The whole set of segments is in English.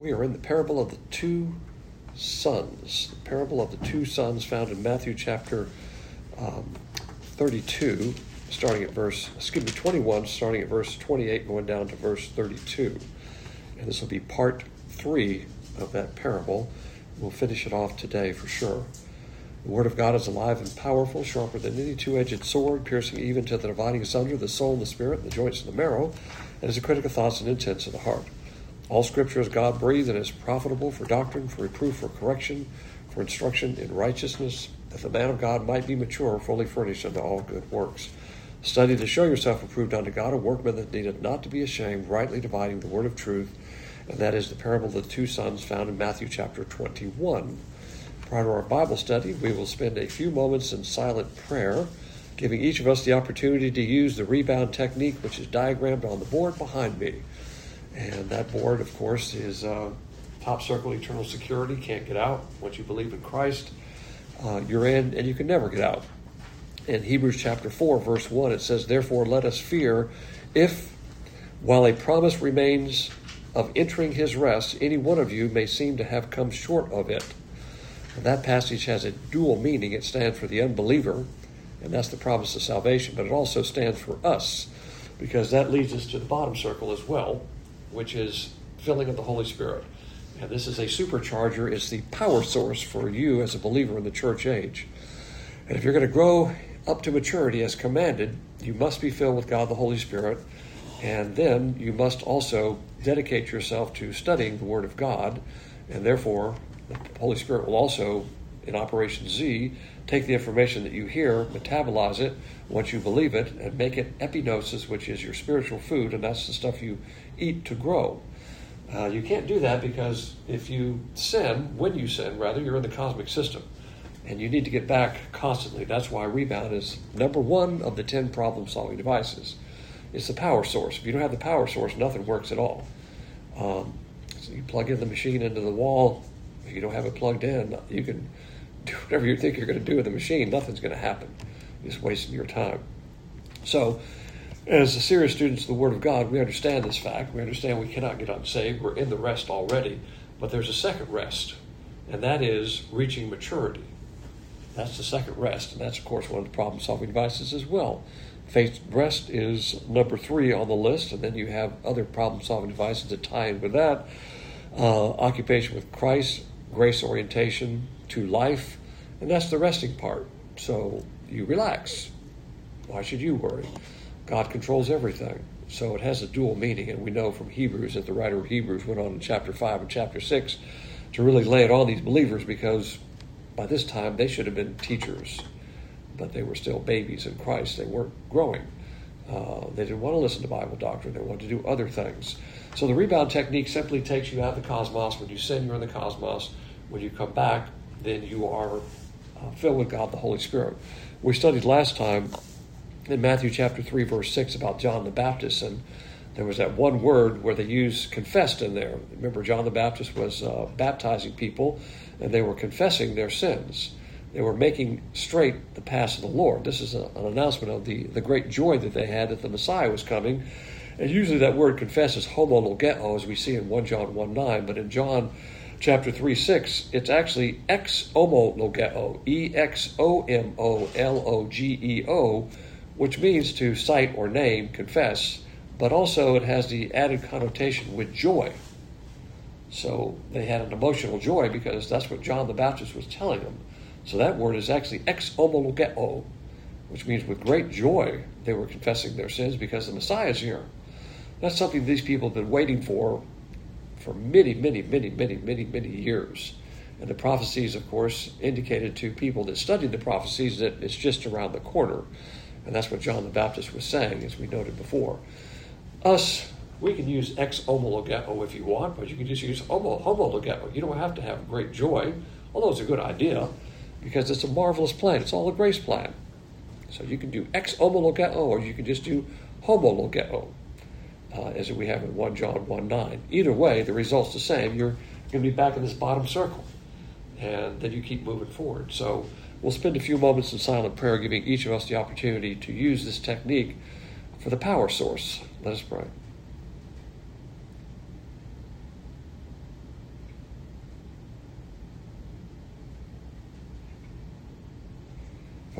We are in the parable of the two sons. The parable of the two sons found in Matthew chapter 32, 21, starting at verse 28, going down to verse 32. And this will be part 3 of that parable. We'll finish it off today for sure. The word of God is alive and powerful, sharper than any two-edged sword, piercing even to the dividing asunder the soul and the spirit, the joints and the marrow, and is a critic of thoughts and intents of the heart. All Scripture is God-breathed and is profitable for doctrine, for reproof, for correction, for instruction in righteousness, that the man of God might be mature, fully furnished unto all good works. Study to show yourself approved unto God, a workman that needeth not to be ashamed, rightly dividing the word of truth. And that is the parable of the two sons found in Matthew chapter 21. Prior to our Bible study, we will spend a few moments in silent prayer, giving each of us the opportunity to use the rebound technique, which is diagrammed on the board behind me. And that board, of course, is top circle, eternal security, can't get out. Once you believe in Christ, you're in and you can never get out. In Hebrews chapter 4, verse 1, it says, "Therefore let us fear, if, while a promise remains of entering his rest, any one of you may seem to have come short of it." And that passage has a dual meaning. It stands for the unbeliever, and that's the promise of salvation, but it also stands for us, because that leads us to the bottom circle as well, which is filling of the Holy Spirit. And this is a supercharger. It's the power source for you as a believer in the church age. And if you're going to grow up to maturity as commanded, you must be filled with God the Holy Spirit. And then you must also dedicate yourself to studying the Word of God. And therefore, the Holy Spirit will also, in Operation Z, take the information that you hear, metabolize it once you believe it, and make it epignosis, which is your spiritual food, and that's the stuff you eat to grow. You can't do that because if you sin, when you sin, rather, you're in the cosmic system. And you need to get back constantly. That's why rebound is number 1 of the 10 problem-solving devices. It's the power source. If you don't have the power source, nothing works at all. So you plug in the machine into the wall. If you don't have it plugged in, you can do whatever you think you're going to do with the machine. Nothing's going to happen. You're just wasting your time. So, as serious students of the Word of God, we understand this fact. We understand we cannot get unsaved. We're in the rest already. But there's a second rest, and that is reaching maturity. That's the second rest, and that's, of course, one of the problem-solving devices as well. Faith rest is number 3 on the list, and then you have other problem-solving devices that tie in with that. Occupation with Christ, grace orientation to life, and that's the resting part. So you relax. Why should you worry? God controls everything. So it has a dual meaning, and we know from Hebrews that the writer of Hebrews went on in chapter 5 and chapter 6 to really lay it on these believers, because by this time they should have been teachers, but they were still babies in Christ. They weren't growing. They didn't want to listen to Bible doctrine. They wanted to do other things. So the rebound technique simply takes you out of the cosmos. When you sin, you're in the cosmos. When you come back, then you are filled with God the Holy Spirit. We studied last time in Matthew chapter 3, verse 6 about John the Baptist, and there was that one word where they used confessed in there. Remember, John the Baptist was baptizing people, and they were confessing their sins. They were making straight the paths of the Lord. This is an announcement of the great joy that they had that the Messiah was coming. And usually that word confess is homologeo, as we see in 1 John 1:9, but in John chapter 3:6, it's actually ex-homologeo, E-X-O-M-O-L-O-G-E-O, which means to cite or name, confess, but also it has the added connotation with joy. So they had an emotional joy because that's what John the Baptist was telling them. So that word is actually ex-homologeo, which means with great joy they were confessing their sins because the Messiah is here. That's something these people have been waiting for many, many, many, many, many, many years. And the prophecies, of course, indicated to people that studied the prophecies that it's just around the corner. And that's what John the Baptist was saying, as we noted before. Us, we can use ex-homologeo if you want, but you can just use homologeo. You don't have to have great joy, although it's a good idea, because it's a marvelous plan. It's all a grace plan. So you can do ex-homologeo, or you can just do homologeo, as we have in 1 John 1:9. Either way, the result's the same. You're going to be back in this bottom circle, and then you keep moving forward. So we'll spend a few moments in silent prayer, giving each of us the opportunity to use this technique for the power source. Let us pray.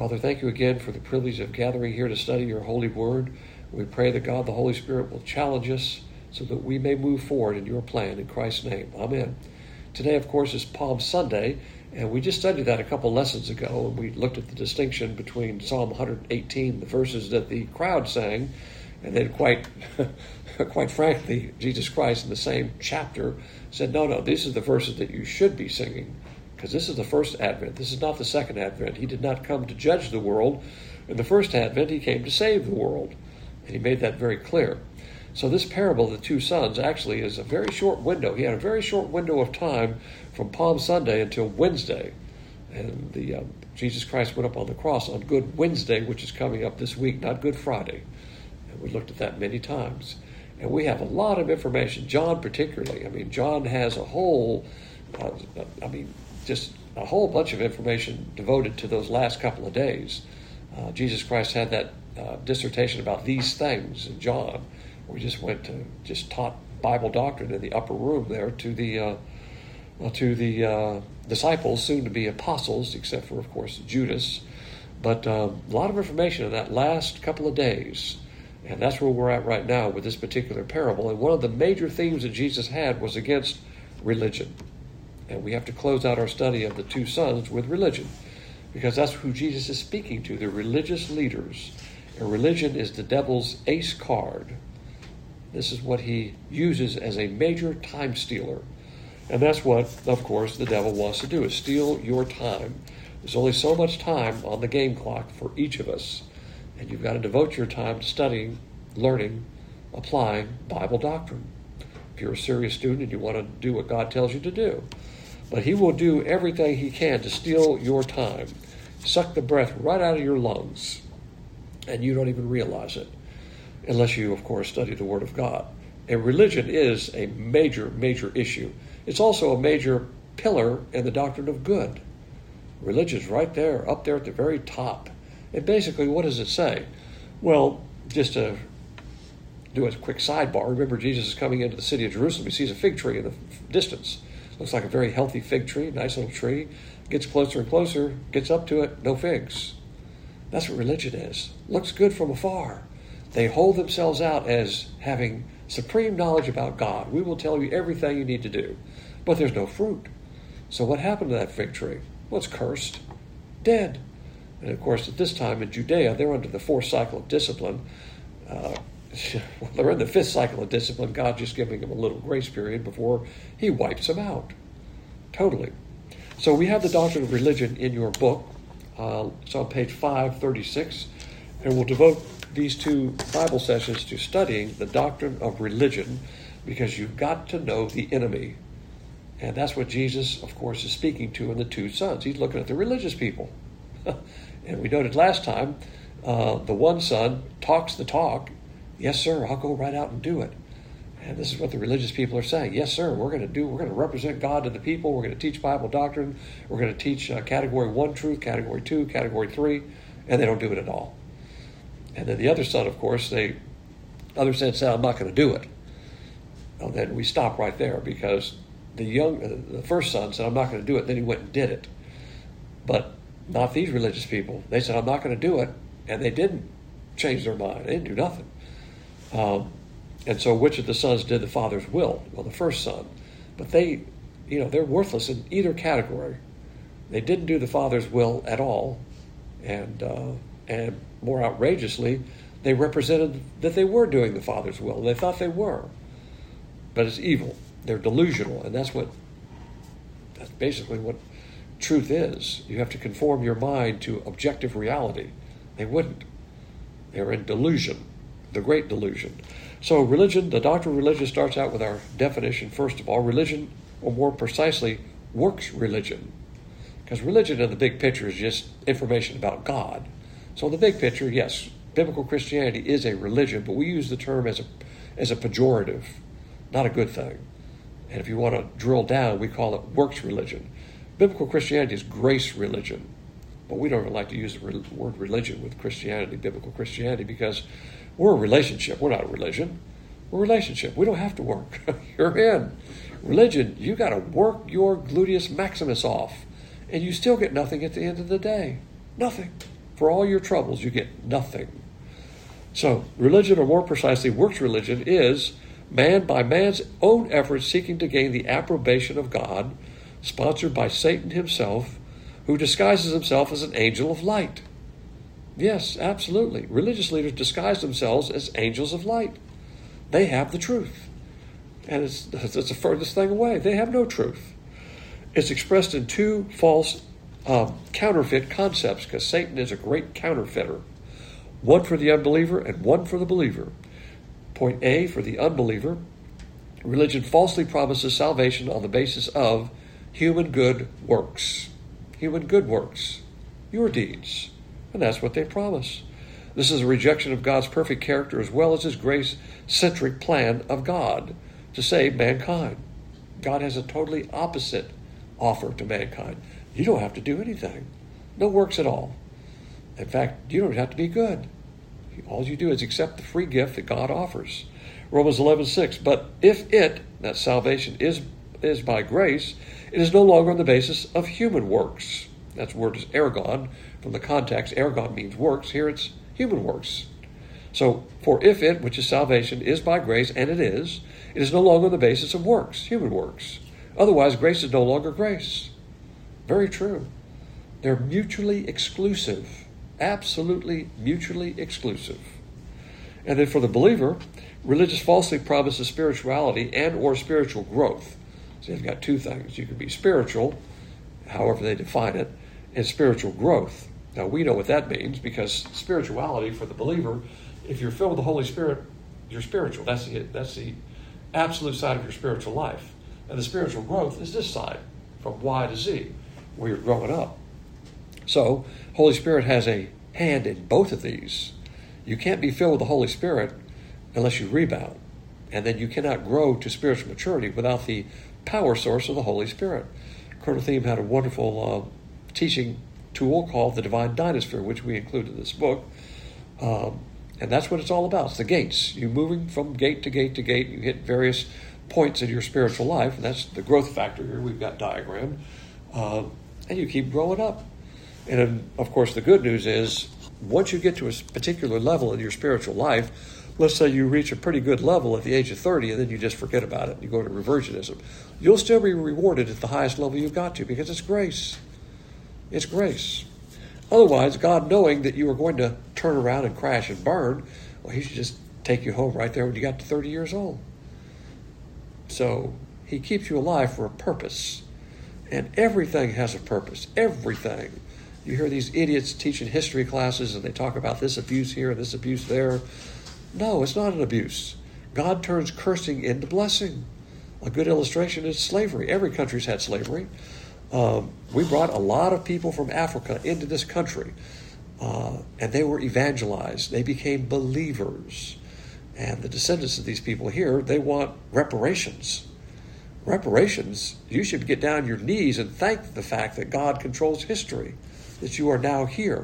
Father, thank you again for the privilege of gathering here to study your holy word. We pray that God, the Holy Spirit, will challenge us so that we may move forward in your plan. In Christ's name, amen. Today, of course, is Palm Sunday, and we just studied that a couple lessons ago, and we looked at the distinction between Psalm 118, the verses that the crowd sang, and then quite frankly, Jesus Christ in the same chapter said, no, these are the verses that you should be singing, because this is the first Advent. This is not the second Advent. He did not come to judge the world. In the first Advent, he came to save the world. And he made that very clear. So this parable of the two sons actually is a very short window. He had a very short window of time from Palm Sunday until Wednesday. And Jesus Christ went up on the cross on Good Wednesday, which is coming up this week, not Good Friday. And we looked at that many times. And we have a lot of information, John particularly. I mean, John has a whole, just a whole bunch of information devoted to those last couple of days. Jesus Christ had that dissertation about these things in John. We just taught Bible doctrine in the upper room there to the disciples, soon to be apostles, except for, of course, Judas. But a lot of information in that last couple of days. And that's where we're at right now with this particular parable. And one of the major themes that Jesus had was against religion. And we have to close out our study of the two sons with religion, because that's who Jesus is speaking to, the religious leaders. And religion is the devil's ace card. This is what he uses as a major time stealer. And that's what, of course, the devil wants to do, is steal your time. There's only so much time on the game clock for each of us. And you've got to devote your time to studying, learning, applying Bible doctrine. If you're a serious student and you want to do what God tells you to do. But he will do everything he can to steal your time, suck the breath right out of your lungs, and you don't even realize it, unless you, of course, study the Word of God. And religion is a major, major issue. It's also a major pillar in the doctrine of good. Religion's right there, up there at the very top. And basically, what does it say? Well, just to do a quick sidebar, remember Jesus is coming into the city of Jerusalem. He sees a fig tree in the distance. Looks like a very healthy fig tree, nice little tree. Gets closer and closer, gets up to it, no figs. That's what religion is. Looks good from afar. They hold themselves out as having supreme knowledge about God. We will tell you everything you need to do. But there's no fruit. So what happened to that fig tree? Well, it's cursed. Dead. And of course, at this time in Judea, they're under the fourth cycle of discipline. They're in the fifth cycle of discipline. God just giving them a little grace period before he wipes them out. Totally. So we have the doctrine of religion in your book. It's on page 536. And we'll devote these two Bible sessions to studying the doctrine of religion, because you've got to know the enemy. And that's what Jesus, of course, is speaking to in the two sons. He's looking at the religious people. And we noted last time, the one son talks the talk. Yes, sir, I'll go right out and do it. And this is what the religious people are saying. Yes, sir, we're going to represent God to the people. We're going to teach Bible doctrine. We're going to teach category 1 truth, category 2, category 3, and they don't do it at all. And then the other son, of course, other son said, I'm not going to do it. Well, then we stop right there, because the first son said, I'm not going to do it. Then he went and did it. But not these religious people. They said, I'm not going to do it. And they didn't change their mind. They didn't do nothing. And so which of the sons did the father's will? Well, the first son. But they're worthless in either category. They didn't do the father's will at all. And more outrageously, they represented that they were doing the father's will. They thought they were. But it's evil. They're delusional. And that's basically what truth is. You have to conform your mind to objective reality. They wouldn't. They're in delusion, the great delusion. So religion, the doctrine of religion starts out with our definition, first of all. Religion, or more precisely, works religion. Because religion in the big picture is just information about God. So in the big picture, yes, biblical Christianity is a religion, but we use the term as a pejorative, not a good thing. And if you want to drill down, we call it works religion. Biblical Christianity is grace religion. But we don't like to use the word religion with Christianity, biblical Christianity, because we're a relationship. We're not a religion. We're a relationship. We don't have to work. You're in. Religion, you got to work your gluteus maximus off, and you still get nothing at the end of the day. Nothing. For all your troubles, you get nothing. So, religion, or more precisely, works religion, is man by man's own efforts seeking to gain the approbation of God, sponsored by Satan himself, who disguises himself as an angel of light. Yes, absolutely. Religious leaders disguise themselves as angels of light. They have the truth. And it's the furthest thing away. They have no truth. It's expressed in two false counterfeit concepts, because Satan is a great counterfeiter. One for the unbeliever and one for the believer. Point A, for the unbeliever, religion falsely promises salvation on the basis of human good works. Human good works. Your deeds. And that's what they promise. This is a rejection of God's perfect character as well as his grace-centric plan of God to save mankind. God has a totally opposite offer to mankind. You don't have to do anything. No works at all. In fact, you don't have to be good. All you do is accept the free gift that God offers. Romans 11:6. But if it, that salvation, is by grace, it is no longer on the basis of human works. That word is ergon. From the context, ergon means works. Here it's human works. So, for if it, which is salvation, is by grace, and it is no longer on the basis of works, human works. Otherwise, grace is no longer grace. Very true. They're mutually exclusive. Absolutely mutually exclusive. And then for the believer, religious falsely promises spirituality and or spiritual growth. So you've got two things. You can be spiritual, however they define it, and spiritual growth. Now we know what that means, because spirituality for the believer, if you're filled with the Holy Spirit, you're spiritual. That's the absolute side of your spiritual life. And the spiritual growth is this side, from Y to Z, where you're growing up. So, Holy Spirit has a hand in both of these. You can't be filled with the Holy Spirit unless you rebound. And then you cannot grow to spiritual maturity without the power source of the Holy Spirit. Colonel Thiem had a wonderful teaching tool called the Divine Dynasphere, which we include in this book. And that's what it's all about. It's the gates. You're moving from gate to gate to gate. You hit various points in your spiritual life, and that's the growth factor here we've got diagrammed. And you keep growing up. And then, of course, the good news is, once you get to a particular level in your spiritual life, let's say you reach a pretty good level at the age of 30, and then you just forget about it, and you go to reversionism, you'll still be rewarded at the highest level you've got to, because it's grace. It's grace. Otherwise, God, knowing that you are going to turn around and crash and burn, well, he should just take you home right there when you got to 30 years old. So he keeps you alive for a purpose. And everything has a purpose. Everything. You hear these idiots teaching history classes, and they talk about this abuse here and this abuse there. No, it's not an abuse. God turns cursing into blessing. A good illustration is slavery. Every country's had slavery. We brought a lot of people from Africa into this country, and they were evangelized. They became believers. And the descendants of these people here, they want reparations. Reparations, you should get down on your knees and thank the fact that God controls history, that you are now here.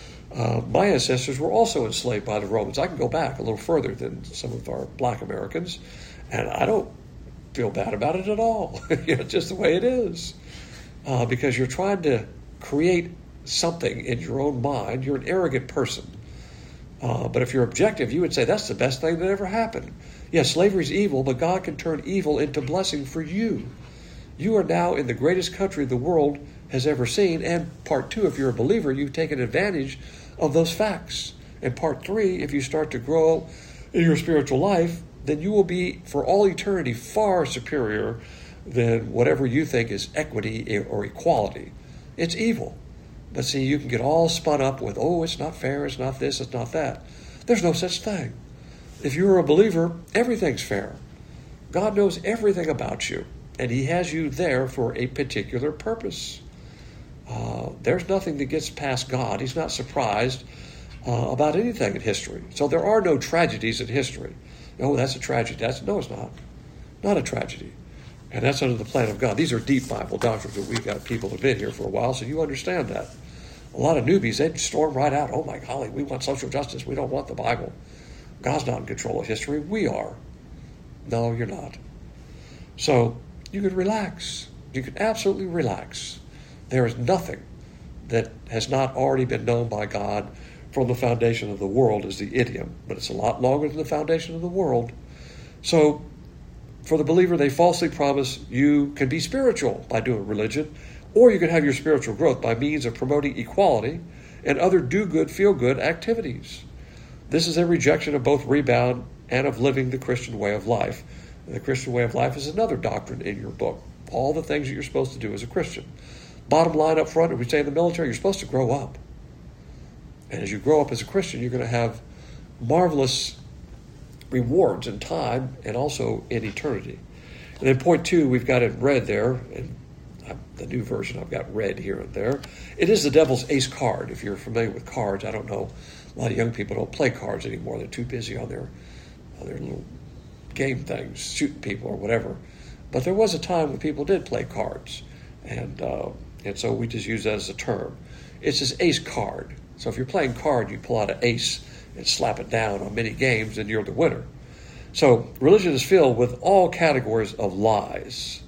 My ancestors were also enslaved by the Romans. I can go back a little further than some of our black Americans, and I don't feel bad about it at all. Just the way it is. Because you're trying to create something in your own mind. You're an arrogant person. But if you're objective, you would say that's the best thing that ever happened. Yes, slavery is evil, but God can turn evil into blessing for you. You are now in the greatest country the world has ever seen. And part two, if you're a believer, you've taken advantage of those facts. And part three, if you start to grow in your spiritual life, then you will be, for all eternity, far superior than whatever you think is equity or equality. It's evil. But see, you can get all spun up with, oh, it's not fair, it's not this, it's not that. There's no such thing. If you're a believer, everything's fair. God knows everything about you, and he has you there for a particular purpose. There's nothing that gets past God. He's not surprised about anything in history. So there are no tragedies in history. Oh, that's a tragedy. No, it's not. Not a tragedy. And that's under the plan of God. These are deep Bible doctrines that we've got people who've been here for a while, so you understand that. A lot of newbies, they'd storm right out. Oh my golly, we want social justice. We don't want the Bible. God's not in control of history. We are. No, you're not. So you can relax. You can absolutely relax. There is nothing that has not already been known by God from the foundation of the world is the idiom, but it's a lot longer than the foundation of the world. So for the believer, they falsely promise you can be spiritual by doing religion, or you can have your spiritual growth by means of promoting equality and other do-good, feel-good activities. This is a rejection of both rebound and of living the Christian way of life. And the Christian way of life is another doctrine in your book. All the things that you're supposed to do as a Christian. Bottom line up front, if we say in the military, you're supposed to grow up. And as you grow up as a Christian, you're going to have marvelous rewards in time and also in eternity. And then point 2, we've got it red there, and the new version I've got red here and there. It is the devil's ace card. If you're familiar with cards, I don't know, a lot of young people don't play cards anymore. They're too busy on their little game things, shooting people or whatever. But there was a time when people did play cards, and so we just use that as a term. It's his ace card. So if you're playing card, you pull out an ace and slap it down on many games, and you're the winner. So religion is filled with all categories of lies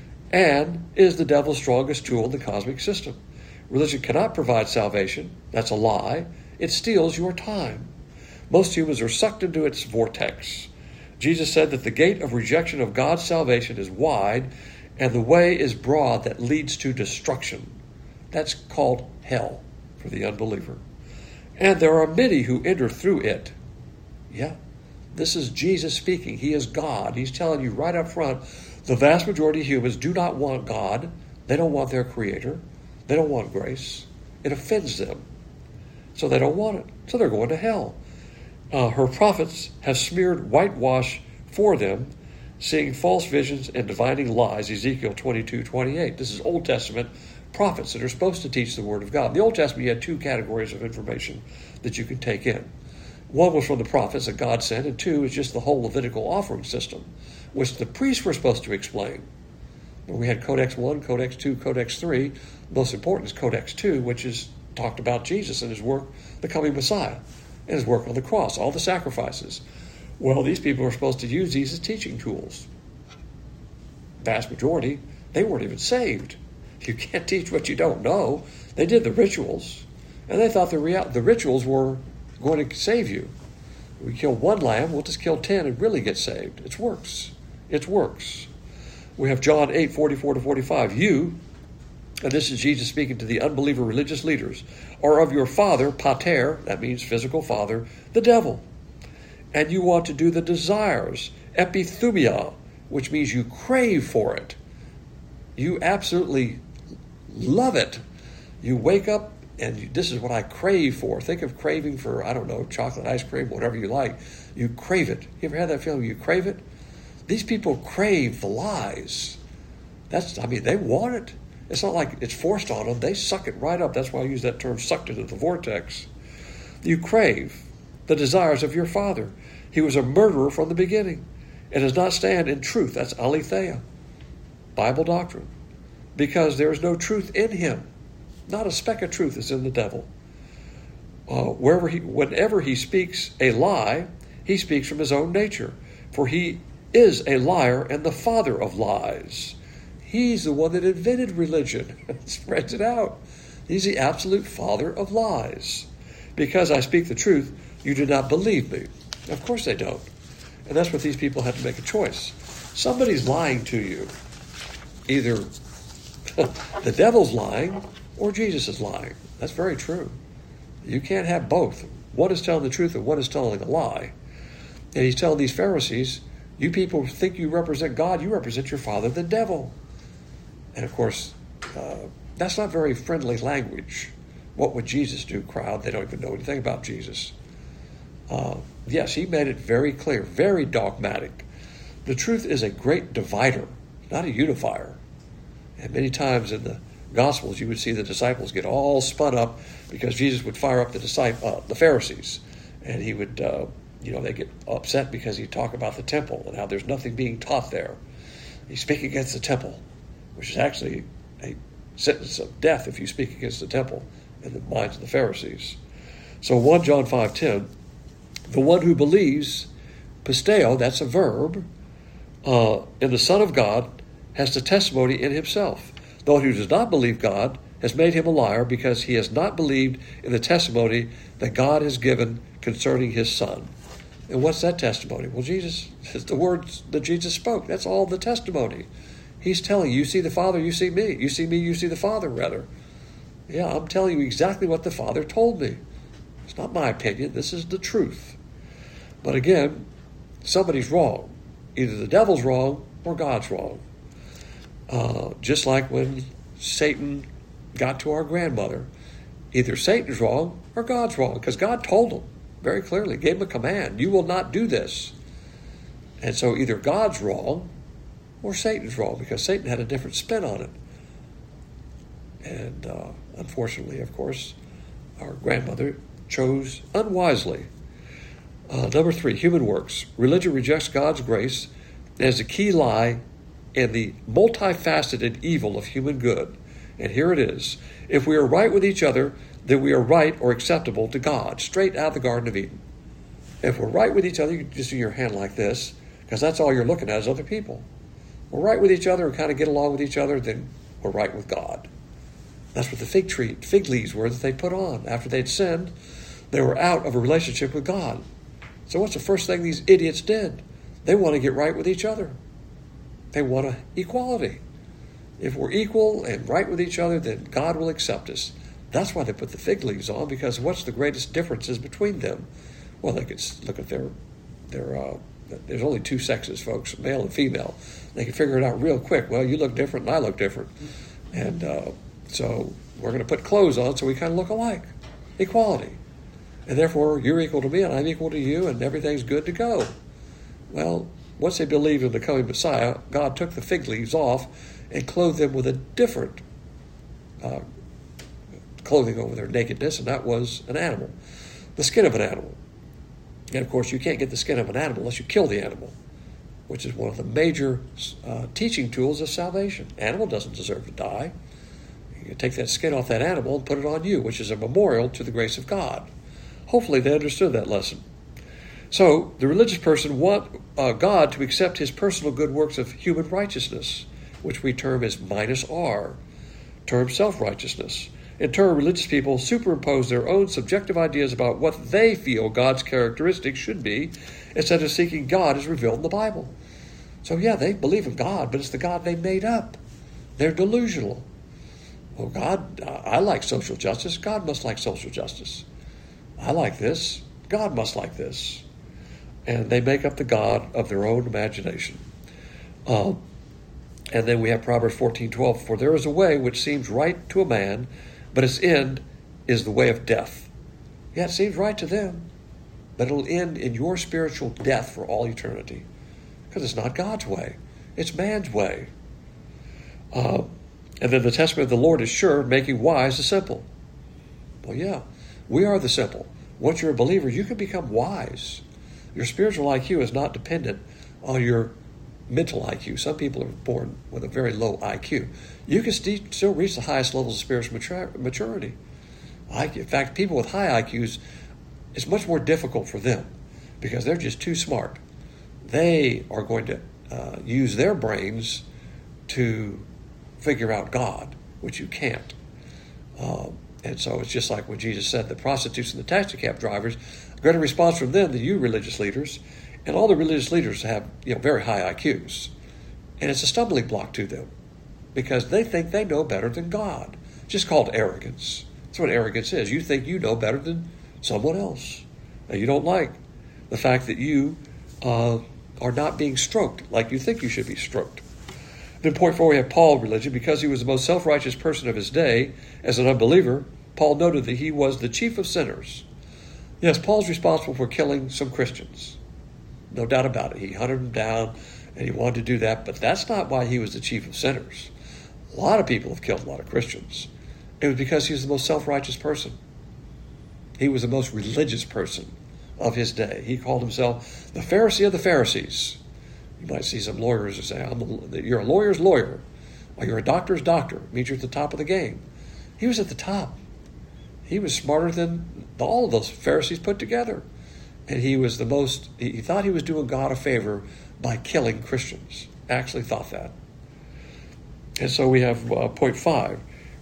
and is the devil's strongest tool in the cosmic system. Religion cannot provide salvation. That's a lie. It steals your time. Most humans are sucked into its vortex. Jesus said that the gate of rejection of God's salvation is wide and the way is broad that leads to destruction. That's called hell for the unbeliever. And there are many who enter through it. Yeah, this is Jesus speaking. He is God. He's telling you right up front, the vast majority of humans do not want God. They don't want their Creator. They don't want grace. It offends them. So they don't want it. So they're going to hell. Her prophets have smeared whitewash for them, seeing false visions and divining lies, Ezekiel 22:28. This is Old Testament prophets that are supposed to teach the Word of God. In the Old Testament, you had 2 categories of information that you could take in. One was from the prophets that God sent, and 2 is just the whole Levitical offering system, which the priests were supposed to explain. We had Codex 1, Codex 2, Codex 3. Most important is Codex 2, which is talked about Jesus and his work, the coming Messiah, and his work on the cross, all the sacrifices. Well, these people are supposed to use these as teaching tools. Vast majority, they weren't even saved. You can't teach what you don't know. They did the rituals, and they thought the rituals were going to save you. We kill 1 lamb, we'll just kill 10 and really get saved. It works. It works. We have John 8:44-45. You, and this is Jesus speaking to the unbeliever religious leaders, are of your father, pater, that means physical father, the devil. And you want to do the desires, epithumia, which means you crave for it. You absolutely love it. You wake up and this is what I crave for. Think of craving for, I don't know, chocolate ice cream, whatever you like. You crave it. You ever had that feeling you crave it? These people crave the lies. They want it. It's not like it's forced on them. They suck it right up. That's why I use that term, sucked into the vortex. You crave the desires of your father. He was a murderer from the beginning and does not stand in truth. That's aletheia, Bible doctrine, because there is no truth in him. Not a speck of truth is in the devil. Whenever he speaks a lie, he speaks from his own nature, for he is a liar and the father of lies. He's the one that invented religion and spreads it out. He's the absolute father of lies. Because I speak the truth, you do not believe me. Of course they don't. And that's what these people have to make a choice. Somebody's lying to you. Either the devil's lying or Jesus is lying. That's very true. You can't have both. One is telling the truth and one is telling a lie. And he's telling these Pharisees, you people think you represent God, you represent your father, the devil. And of course, that's not very friendly language. What would Jesus do, crowd? They don't even know anything about Jesus. Yes, he made it very clear, very dogmatic. The truth is a great divider, not a unifier. And many times in the Gospels, you would see the disciples get all spun up because Jesus would fire up the Pharisees. And he would, they get upset because he'd talk about the temple and how there's nothing being taught there. He's speaking against the temple, which is actually a sentence of death if you speak against the temple in the minds of the Pharisees. So 1 John 5:10, the one who believes, pisteo, that's a verb, in the Son of God has the testimony in himself. The one who does not believe God has made him a liar, because he has not believed in the testimony that God has given concerning his Son. And what's that testimony? Well, Jesus, it's the words that Jesus spoke. That's all the testimony. He's telling you, see the Father, you see me. You see me, you see the Father, rather. Yeah, I'm telling you exactly what the Father told me. It's not my opinion. This is the truth. But again, somebody's wrong. Either the devil's wrong or God's wrong. Just like when Satan got to our grandmother. Either Satan's wrong or God's wrong, because God told him very clearly, gave him a command, you will not do this. And so either God's wrong or Satan's wrong, because Satan had a different spin on it. And unfortunately, of course, our grandmother chose unwisely. Number 3, human works. Religion rejects God's grace as a key lie in the multifaceted evil of human good. And here it is. If we are right with each other, then we are right or acceptable to God, straight out of the Garden of Eden. If we're right with each other, you can just do your hand like this, because that's all you're looking at is other people. We're right with each other and kind of get along with each other, then we're right with God. That's what the fig leaves were that they put on. After they'd sinned, they were out of a relationship with God. So what's the first thing these idiots did? They want to get right with each other. They want equality. If we're equal and right with each other, then God will accept us. That's why they put the fig leaves on, because what's the greatest differences between them? Well, they could look at their there's only 2 sexes, folks, male and female. They can figure it out real quick. Well, you look different and I look different. And so we're going to put clothes on so we kind of look alike. Equality. And therefore, you're equal to me and I'm equal to you and everything's good to go. Well, once they believed in the coming Messiah, God took the fig leaves off and clothed them with a different clothing over their nakedness, and that was an animal, the skin of an animal. And of course, you can't get the skin of an animal unless you kill the animal, which is one of the major teaching tools of salvation. Animal doesn't deserve to die. You take that skin off that animal and put it on you, which is a memorial to the grace of God. Hopefully they understood that lesson. So the religious person wants God to accept his personal good works of human righteousness, which we term as -R, term self-righteousness. In turn, religious people superimpose their own subjective ideas about what they feel God's characteristics should be, instead of seeking God as revealed in the Bible. So yeah, they believe in God, but it's the God they made up. They're delusional. Well, God, I like social justice. God must like social justice. I like this. God must like this. And they make up the God of their own imagination. And then we have Proverbs 14:12. For there is a way which seems right to a man, but its end is the way of death. Yeah, it seems right to them, but it'll end in your spiritual death for all eternity. Because it's not God's way. It's man's way. And then the testimony of the Lord is sure, making wise the simple. Well, yeah, we are the simple. Once you're a believer, you can become wise. Your spiritual IQ is not dependent on your mental IQ. Some people are born with a very low IQ. You can still reach the highest levels of spiritual maturity. In fact, people with high IQs, it's much more difficult for them because they're just too smart. They are going to use their brains to figure out God, which you can't. And so it's just like when Jesus said the prostitutes and the taxi cab drivers, a greater response from them than you religious leaders. And all the religious leaders have very high IQs. And it's a stumbling block to them because they think they know better than God. It's just called arrogance. That's what arrogance is. You think you know better than someone else. And you don't like the fact that you are not being stroked like you think you should be stroked. Then point 4, we have Paul religion. Because he was the most self-righteous person of his day, as an unbeliever, Paul noted that he was the chief of sinners. Yes, Paul's responsible for killing some Christians. No doubt about it. He hunted them down and he wanted to do that, but that's not why he was the chief of sinners. A lot of people have killed a lot of Christians. It was because he was the most self-righteous person. He was the most religious person of his day. He called himself the Pharisee of the Pharisees. You might see some lawyers who say, you're a lawyer's lawyer, or you're a doctor's doctor. It means you're at the top of the game. He was at the top. He was smarter than all of those Pharisees put together. And he thought he was doing God a favor by killing Christians. Actually thought that. And so we have point 5.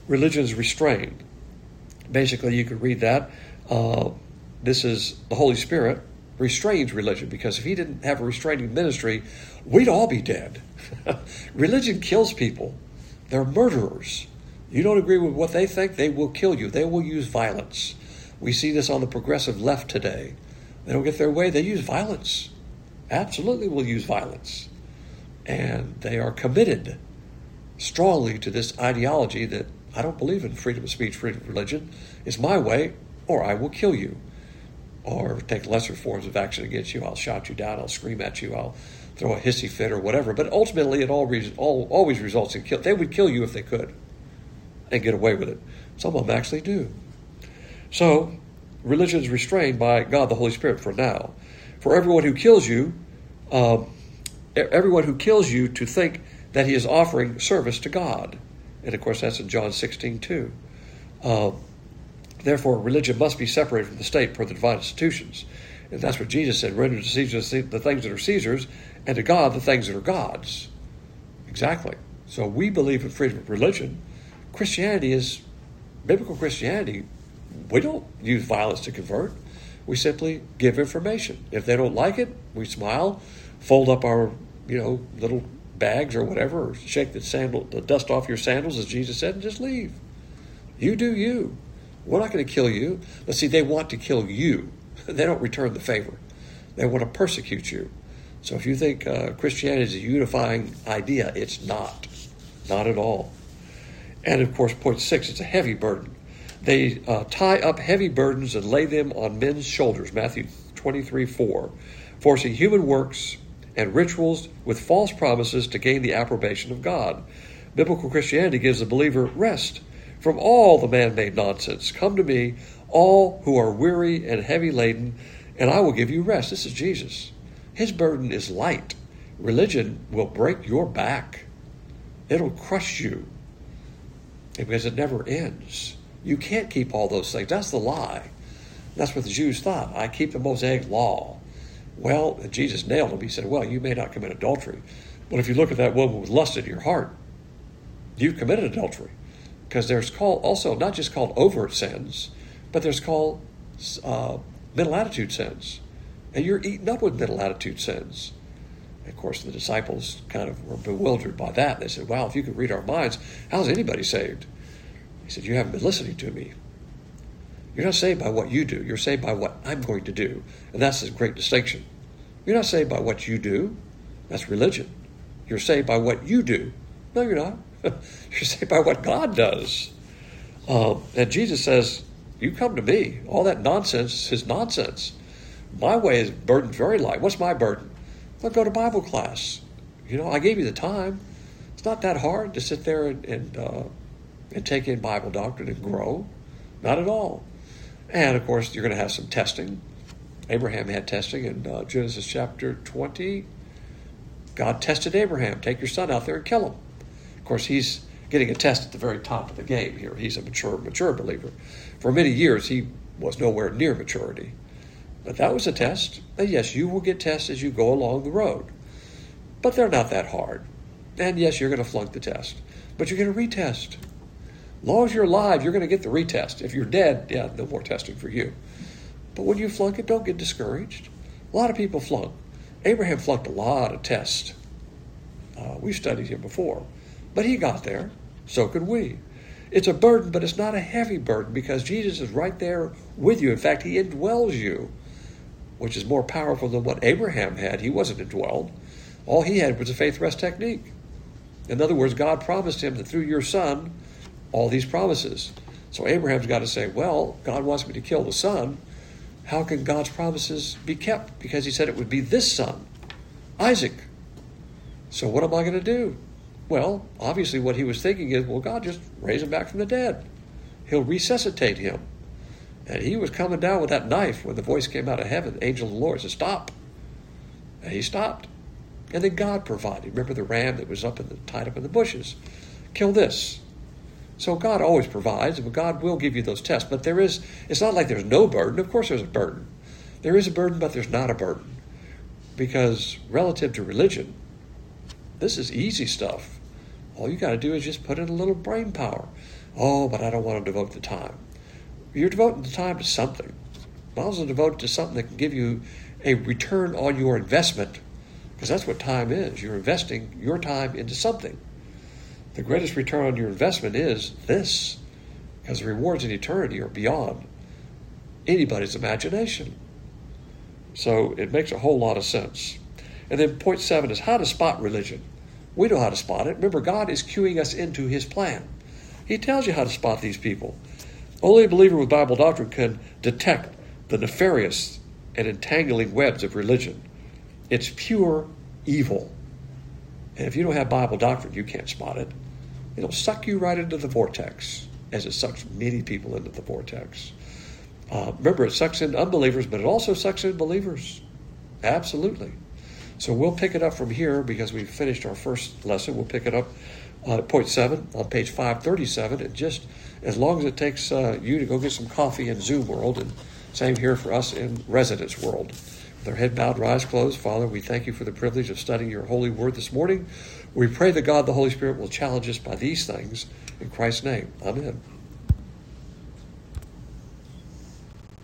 religion is restrained. Basically, you could read that. This is the Holy Spirit restrains religion, because if he didn't have a restraining ministry, we'd all be dead. Religion kills people. They're murderers. You don't agree with what they think, they will kill you. They will use violence. We see this on the progressive left today. They don't get their way, they use violence. Absolutely will use violence. And they are committed strongly to this ideology that I don't believe in freedom of speech, freedom of religion. It's my way, or I will kill you. Or take lesser forms of action against you. I'll shout you down, I'll scream at you, I'll throw a hissy fit or whatever. But ultimately, it always results in kill. They would kill you if they could and get away with it. Some of them actually do. So, religion is restrained by God the Holy Spirit for now. For everyone who kills you to think that he is offering service to God. And of course, that's in John 16 too. Therefore, religion must be separated from the state per the divine institutions. And that's what Jesus said, render to Caesar the things that are Caesar's, and to God the things that are God's. Exactly. So we believe in freedom of religion. Christianity is, biblical Christianity, we don't use violence to convert. We simply give information. If they don't like it, we smile, fold up our, little bags or whatever, or shake the dust off your sandals, as Jesus said, and just leave. You do you. We're not going to kill you. But see, they want to kill you. They don't return the favor. They want to persecute you. So if you think Christianity is a unifying idea, it's not. Not at all. And of course, point 6, it's a heavy burden. They tie up heavy burdens and lay them on men's shoulders, Matthew 23:4, forcing human works and rituals with false promises to gain the approbation of God. Biblical Christianity gives the believer rest from all the man-made nonsense. Come to me, all who are weary and heavy laden, and I will give you rest. This is Jesus. His burden is light. Religion will break your back. It'll crush you because it never ends. You can't keep all those things. That's the lie. That's what the Jews thought. I keep the Mosaic law. Well, Jesus nailed him. He said, well, you may not commit adultery, but if you look at that woman with lust in your heart, you've committed adultery. Because there's also not just called overt sins, but there's called mental attitude sins. And you're eaten up with mental attitude sins. And of course, the disciples kind of were bewildered by that. They said, wow, if you could read our minds, how's anybody saved? He said, you haven't been listening to me. You're not saved by what you do. You're saved by what I'm going to do. And that's the great distinction. You're not saved by what you do. That's religion. You're saved by what you do. No, you're not. You're saved by what God does. And Jesus says, you come to me. All that nonsense is nonsense. My way is burden very light. What's my burden? Well, go to Bible class. I gave you the time. It's not that hard to sit there and take in Bible doctrine and grow. Not at all. And, of course, you're going to have some testing. Abraham had testing in Genesis chapter 20. God tested Abraham. Take your son out there and kill him. Of course, he's getting a test at the very top of the game here. He's a mature believer. For many years, he was nowhere near maturity. But that was a test. And yes, you will get tests as you go along the road. But they're not that hard. And yes, you're going to flunk the test. But you're going to retest. As long as you're alive, you're going to get the retest. If you're dead, yeah, no more testing for you. But when you flunk it, don't get discouraged. A lot of people flunk. Abraham flunked a lot of tests. We've studied him before. But he got there. So could we. It's a burden, but it's not a heavy burden because Jesus is right there with you. In fact, he indwells you, which is more powerful than what Abraham had. He wasn't indwelled. All he had was a faith rest technique. In other words, God promised him that through your son, all these promises. So Abraham's got to say, well, God wants me to kill the son. How can God's promises be kept? Because he said it would be this son, Isaac. So what am I going to do? Well, obviously what he was thinking is, well, God just raise him back from the dead. He'll resuscitate him. And he was coming down with that knife when the voice came out of heaven. The angel of the Lord said, stop. And he stopped. And then God provided. Remember the ram that was tied up in the bushes? Kill this. So God always provides, and God will give you those tests. But it's not like there's no burden. Of course there's a burden. There is a burden, but there's not a burden. Because relative to religion, this is easy stuff. All you got to do is just put in a little brain power. Oh, but I don't want to devote the time. You're devoting the time to something. Might as well devote it to something that can give you a return on your investment, because that's what time is. You're investing your time into something. The greatest return on your investment is this, because the rewards in eternity are beyond anybody's imagination. So it makes a whole lot of sense. And then point 7 is how to spot religion. We know how to spot it. Remember, God is cueing us into his plan. He tells you how to spot these people. Only a believer with Bible doctrine can detect the nefarious and entangling webs of religion. It's pure evil. And if you don't have Bible doctrine, you can't spot it. It'll suck you right into the vortex, as it sucks many people into the vortex. Remember, it sucks in unbelievers, but it also sucks in believers. Absolutely. So we'll pick it up from here because we've finished our first lesson. We'll pick it up at point 7 on page 537. And just as long as it takes you to go get some coffee in Zoom world, and same here for us in residence world. With our head bowed, eyes closed, Father, we thank you for the privilege of studying your holy word this morning. We pray that God, the Holy Spirit, will challenge us by these things. In Christ's name, amen.